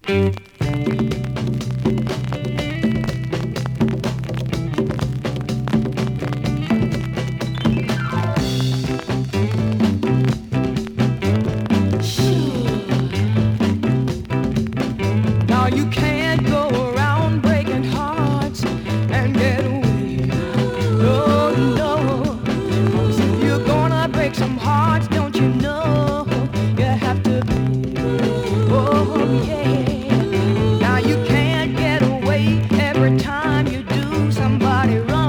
Now you can't go around breaking hearts and get away. No, no. 'Cause if you're gonna break some hearts, don't you know you have to be? Oh yeah. Now you can't get away. Every time you do, somebody runs.